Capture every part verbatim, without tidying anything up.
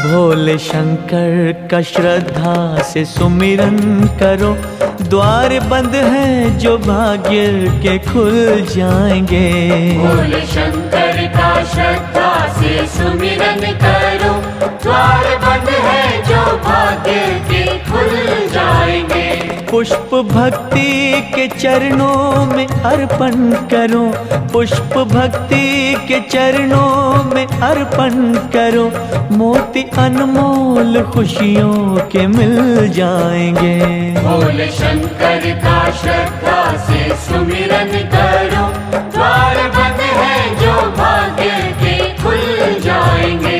भोले शंकर का श्रद्धा से सुमिरन करो, द्वार बंद हैं जो भाग्य के खुल जाएंगे। भोले शंकर का श्रद्धा से सुमिरन करो, द्वार बंद हैं जो भाग्य के खुल जाएंगे। पुष्प भक्ति के चरणों में अर्पण करो, पुष्प भक्ति के चरणों में अर्पण करो, मोती अनमोल खुशियों के मिल जाएंगे। भोले शंकर का श्रद्धा से सुमिरन करो, द्वार बंद हैं जो भाग्य के खुल जाएंगे।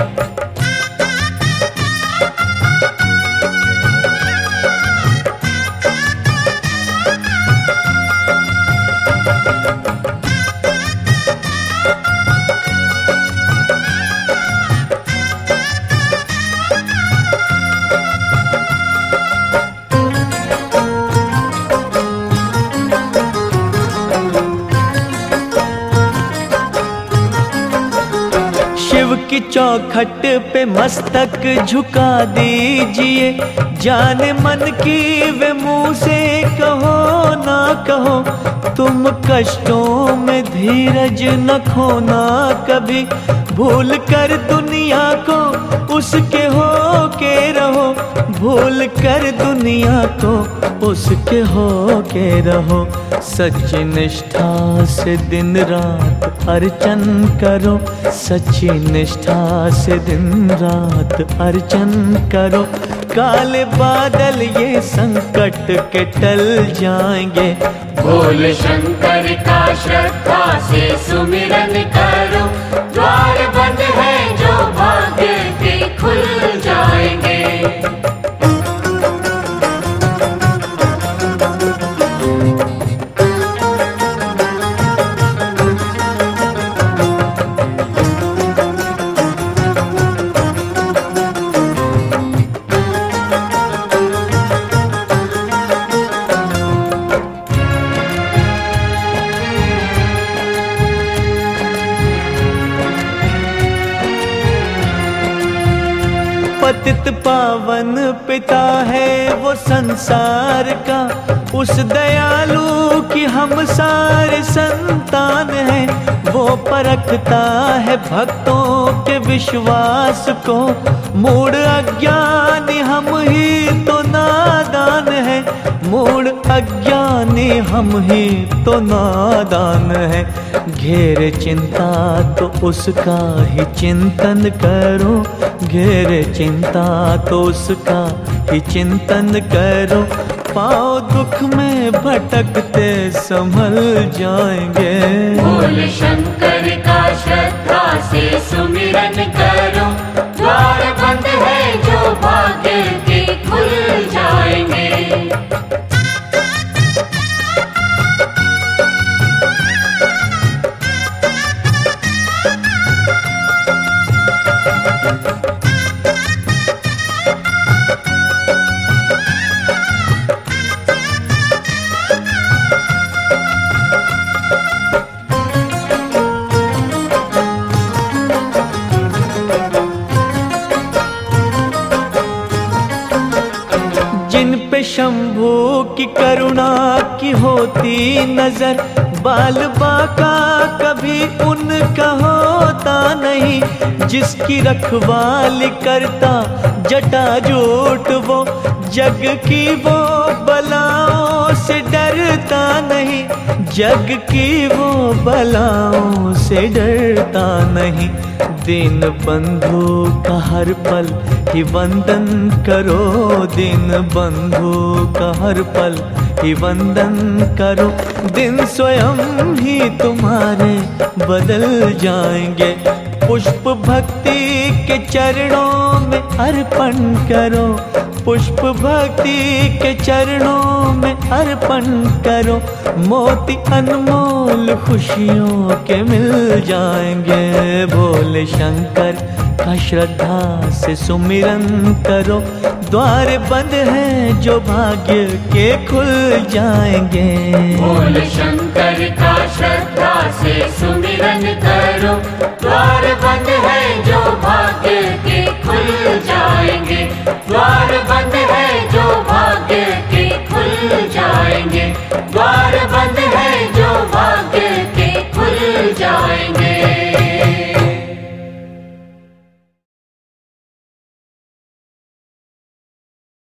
शिव की चौखट पे मस्तक झुका दीजिए, जाने मन की वे मुँह से कहो ना कहो, तुम कष्टों में धीरज न खोना कभी, भूल कर दुनिया को उसके हो के रहो, भूल कर दुनिया को उसके हो के रहो। सच्ची निष्ठा से दिन रात अर्चन करो, सच्ची निष्ठा से दिन रात अर्चन करो, काले बादल ये संकट के टल जाएंगे। भोले शंकर का श्रद्धा से सुमिरन करो, द्वार बंद हैं जो भाग्य के खुल जाएंगे। पतित पावन पिता है वो संसार का, उस दयालु की हम सारे संतान हैं। वो परखता है भक्तों के विश्वास को, मूढ़ अज्ञानी हम ही तो नादान है, मूढ़ अज्ञानी हम ही तो नादान है। घेरे चिंता तो उसका ही चिंतन करो, घेरे चिंता तो उसका ही चिंतन करो, पाँव दुख में भटकते संभल जाएंगे। भोले शंकर का श्रद्धा से सुमिरन करो, द्वार बंद है जो भाग्य के खुल जाएंगे। जिन पे शंभू की करुणा की होती नजर, बाल बाका कभी उनका होता नहीं, जिसकी रखवाली करता जटा जूट वो, जग की वो बलाओं से डरता नहीं, जग की वो बलाओं से डरता नहीं। दीन बंधु का हर पल ही वंदन करो, दीन बंधु का हर पल ही वंदन करो, दिन स्वयं ही तुम्हारे बदल जाएंगे। पुष्प भक्ति के चरणों में अर्पण करो, पुष्प भक्ति के चरणों में अर्पण करो, मोती अनमोल खुशियों के मिल जाएंगे। भोले शंकर का श्रद्धा से सुमिरन करो, द्वार बंद हैं जो भाग्य के खुल जाएंगे। भोले शंकर का श्रद्धा से सुमिरन करो, द्वार बंद हैं जो भाग्य के खुल जाएंगे। द्वार बंद